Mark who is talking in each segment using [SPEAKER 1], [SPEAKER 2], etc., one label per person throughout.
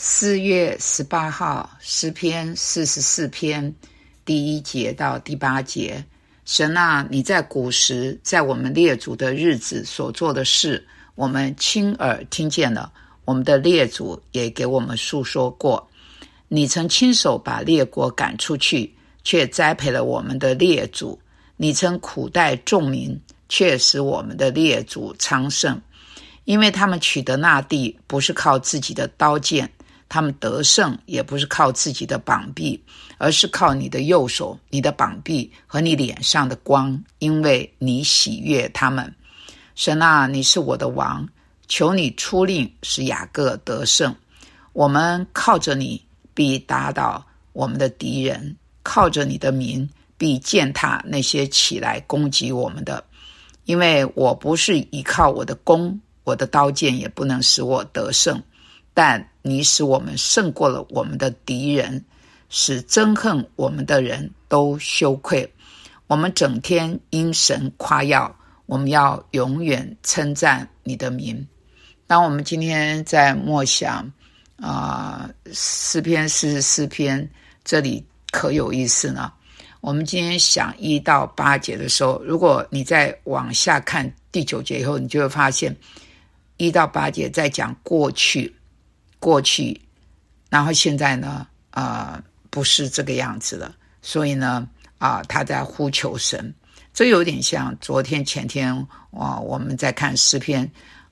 [SPEAKER 1] 4月18号诗篇44篇第1节到第8节。神啊，你在古时在我们列祖的日子所做的事，我们亲耳听见了，我们的列祖也给我们述说过。你曾亲手把列国赶出去，却栽培了我们的列祖。你曾苦待众民，却使我们的列祖昌盛。因为他们取得那地，不是靠自己的刀剑，他们得胜也不是靠自己的膀臂，而是靠你的右手、你的膀臂和你脸上的光，因为你喜悦他们。神啊，你是我的王，求你出令使雅各得胜。我们靠着你必打倒我们的敌人，靠着你的名必践踏那些起来攻击我们的。因为我不是依靠我的弓，我的刀剑也不能使我得胜，但你使我们胜过了我们的敌人，使憎恨我们的人都羞愧。我们整天因神夸耀，我们要永远称赞你的名。当我们今天在默想诗篇44篇，这里可有意思呢。我们今天想1到8节的时候，如果你再往下看第9节以后，你就会发现1到8节在讲过去，然后现在呢不是这个样子了，所以呢他在呼求神。这有点像昨天前天我们在看诗篇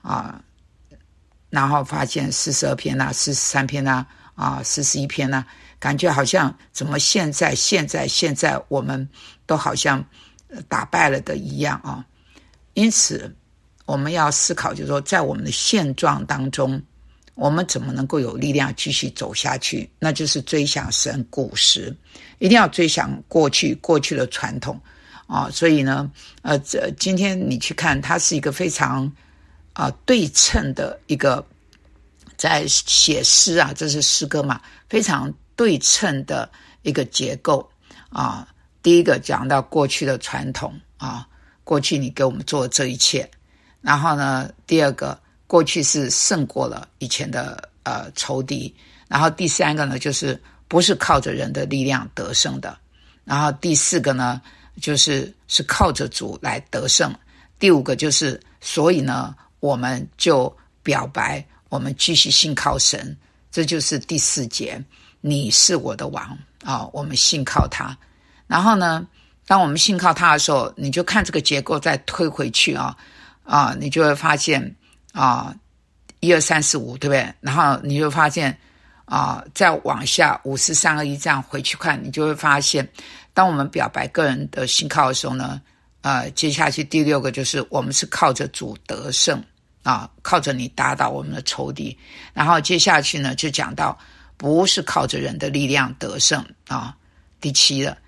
[SPEAKER 1] 然后发现42篇43篇41篇感觉好像怎么现在我们都好像打败了的一样因此我们要思考，就是说在我们的现状当中，我们怎么能够有力量继续走下去，那就是追想神古时，一定要追想过去的传统所以呢今天你去看，它是一个非常对称的一个，在写诗这是诗歌嘛，非常对称的一个结构第一个讲到过去的传统过去你给我们做这一切，然后呢第二个，过去是胜过了以前的仇敌，然后第三个呢就是不是靠着人的力量得胜的，然后第四个呢是靠着主来得胜，第五个就是所以呢我们就表白我们继续信靠神，这就是第4节，你是我的王我们信靠他。然后呢当我们信靠他的时候，你就看这个结构再推回去你就会发现1、2、3、4、5，对不对？然后你就发现再往下5、4、3、2、1这样回去看，你就会发现当我们表白个人的信靠的时候呢接下去第6个就是我们是靠着主得胜靠着你打倒我们的仇敌。然后接下去呢就讲到不是靠着人的力量得胜第7了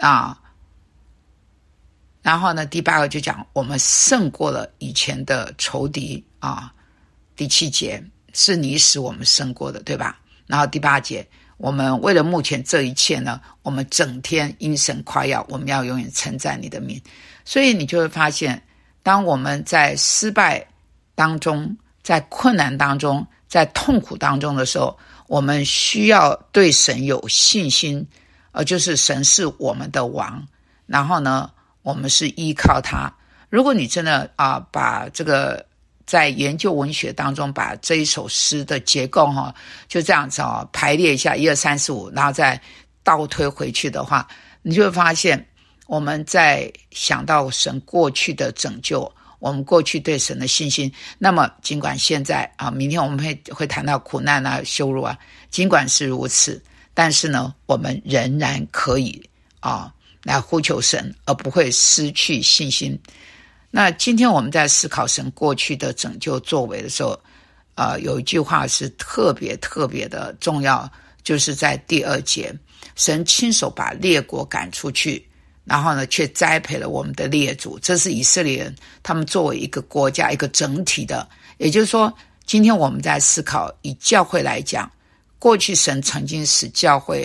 [SPEAKER 1] 然后呢第8个就讲我们胜过了以前的仇敌第7节是你使我们胜过的，对吧？然后第8节，我们为了目前这一切呢，我们整天因神夸耀，我们要永远称赞你的名。所以你就会发现，当我们在失败当中，在困难当中，在痛苦当中的时候，我们需要对神有信心，就是神是我们的王，然后呢我们是依靠他。如果你真的把这个在研究文学当中把这一首诗的结构就这样子排列一下1、2、3、4、5，然后再倒推回去的话，你就会发现我们在想到神过去的拯救，我们过去对神的信心，那么尽管现在明天我们会谈到苦难羞辱尽管是如此，但是呢我们仍然可以来呼求神，而不会失去信心。那今天我们在思考神过去的拯救作为的时候有一句话是特别的重要，就是在第2节，神亲手把列国赶出去，然后呢却栽培了我们的列祖。这是以色列人他们作为一个国家一个整体的，也就是说今天我们在思考以教会来讲，过去神曾经使教会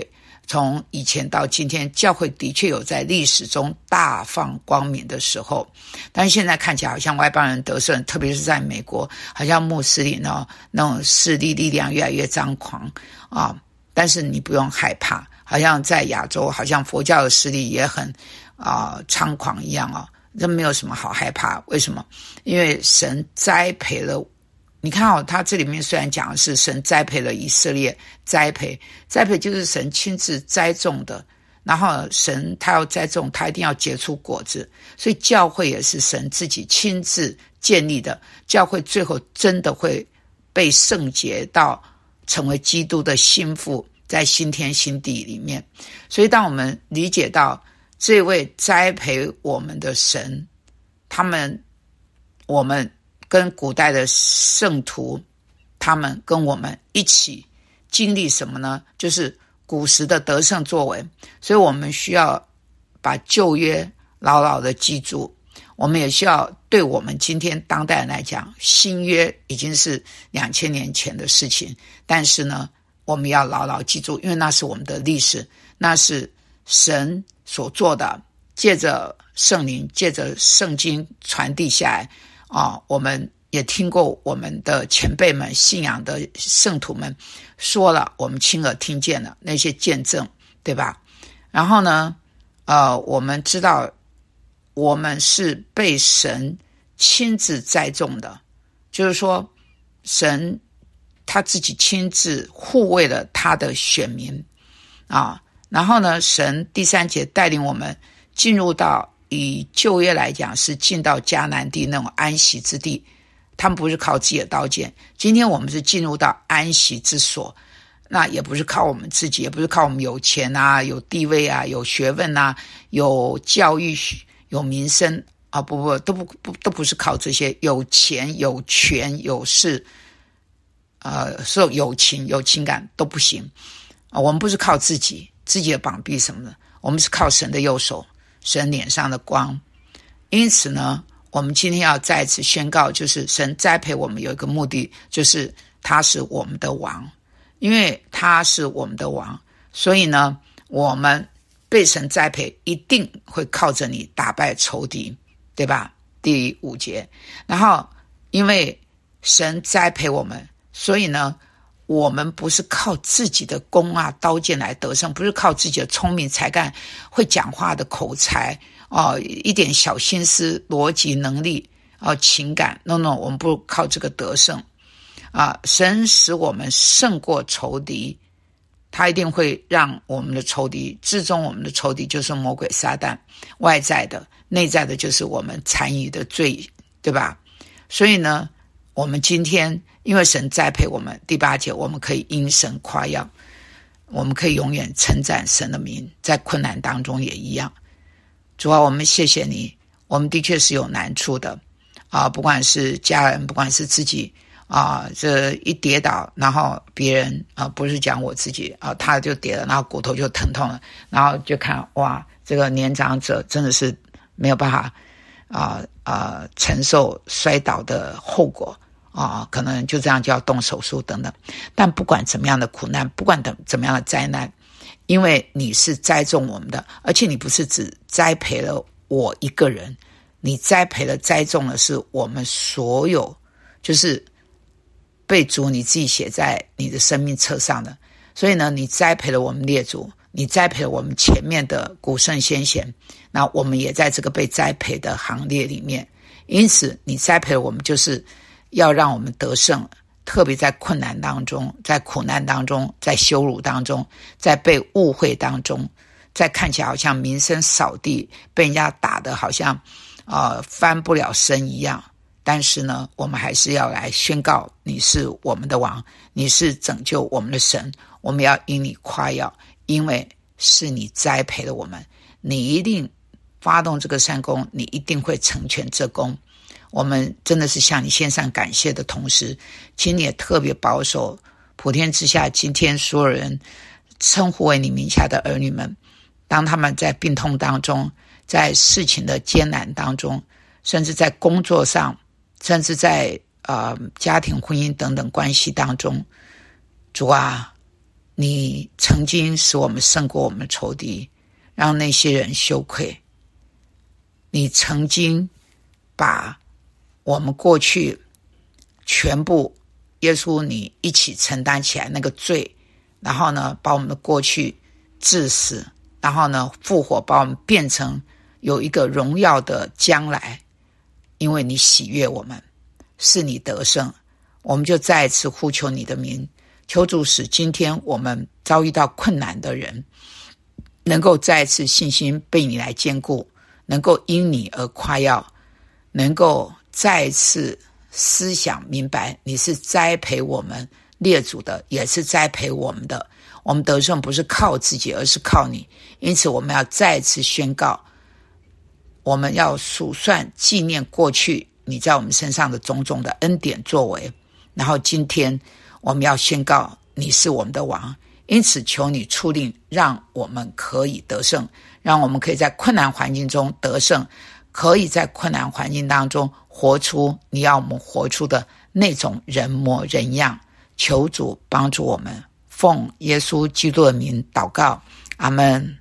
[SPEAKER 1] 从以前到今天，教会的确有在历史中大放光明的时候，但是现在看起来好像外邦人得胜，特别是在美国，好像穆斯林那种势力力量越来越张狂啊。但是你不用害怕，好像在亚洲，好像佛教的势力也很猖狂一样啊，这没有什么好害怕。为什么？因为神栽培了。你看他这里面虽然讲的是神栽培了以色列，栽培就是神亲自栽种的，然后神他要栽种，他一定要结出果子，所以教会也是神自己亲自建立的，教会最后真的会被圣洁到成为基督的心腹，在新天新地里面。所以当我们理解到这位栽培我们的神，我们跟古代的圣徒，他们跟我们一起经历什么呢？就是古时的得胜作为。所以我们需要把旧约牢牢的记住，我们也需要对我们今天当代人来讲，新约已经是2000年前的事情，但是呢，我们要牢牢记住，因为那是我们的历史，那是神所做的，借着圣灵，借着圣经传递下来我们也听过我们的前辈们、信仰的圣徒们说了，我们亲耳听见了那些见证，对吧？然后呢，我们知道我们是被神亲自栽种的，就是说神他自己亲自护卫了他的选民然后呢，神第3节带领我们进入到以旧约来讲是进到迦南地那种安息之地，他们不是靠自己的刀剑。今天我们是进入到安息之所，那也不是靠我们自己，也不是靠我们有钱有地位有学问有教育有民生都不是靠这些，有钱有权有势说有情有情感都不行我们不是靠自己的膀臂什么的，我们是靠神的右手，神脸上的光。因此呢，我们今天要再次宣告，就是神栽培我们有一个目的，就是他是我们的王。因为他是我们的王，所以呢，我们被神栽培一定会靠着你打败仇敌，对吧？第5节。然后因为神栽培我们，所以呢，我们不是靠自己的弓刀剑来得胜，不是靠自己的聪明才干会讲话的口才一点小心思逻辑能力情感 no， 我们不靠这个得胜神使我们胜过仇敌，他一定会让我们的仇敌，至终我们的仇敌就是魔鬼撒旦，外在的内在的就是我们残余的罪，对吧？所以呢，我们今天因为神栽培我们，第8节我们可以因神夸耀，我们可以永远称赞神的名，在困难当中也一样。主啊，我们谢谢你，我们的确是有难处的不管是家人，不管是自己这一跌倒，然后别人不是讲我自己他就跌了，然后骨头就疼痛了，然后就看哇，这个年长者真的是没有办法承受摔倒的后果可能就这样就要动手术等等。但不管怎么样的苦难，不管怎么样的灾难，因为你是栽种我们的，而且你不是只栽培了我一个人，你栽种的是我们所有，就是被主你自己写在你的生命册上的。所以呢，你栽培了我们列祖，你栽培了我们前面的古圣先贤，那我们也在这个被栽培的行列里面。因此你栽培了我们，就是要让我们得胜，特别在困难当中，在苦难当中，在羞辱当中，在被误会当中，在看起来好像名声扫地，被人家打得好像翻不了身一样。但是呢，我们还是要来宣告，你是我们的王，你是拯救我们的神，我们要因你夸耀，因为是你栽培了我们，你一定发动这个善工，你一定会成全这工。我们真的是向你献上感谢的同时，请你也特别保守普天之下今天所有人称呼为你名下的儿女们，当他们在病痛当中，在事情的艰难当中，甚至在工作上，甚至在家庭婚姻等等关系当中，主啊， 你曾经使我们胜过我们的仇敌，让那些人羞愧。你曾经把我们过去全部耶稣你一起承担起来那个罪，然后呢把我们的过去治死，然后呢复活，把我们变成有一个荣耀的将来。因为你喜悦我们，是你得胜，我们就再一次呼求你的名，求主使今天我们遭遇到困难的人能够再一次信心被你来坚固，能够因你而夸耀，能够再一次思想明白你是栽培我们列祖的，也是栽培我们的。我们得胜不是靠自己，而是靠你。因此我们要再一次宣告，我们要数算纪念过去你在我们身上的种种的恩典作为，然后今天我们要宣告你是我们的王。因此求你出令，让我们可以得胜，让我们可以在困难环境中得胜，可以在困难环境当中活出你要我们活出的那种人模人样。求主帮助我们，奉耶稣基督的名祷告，阿们。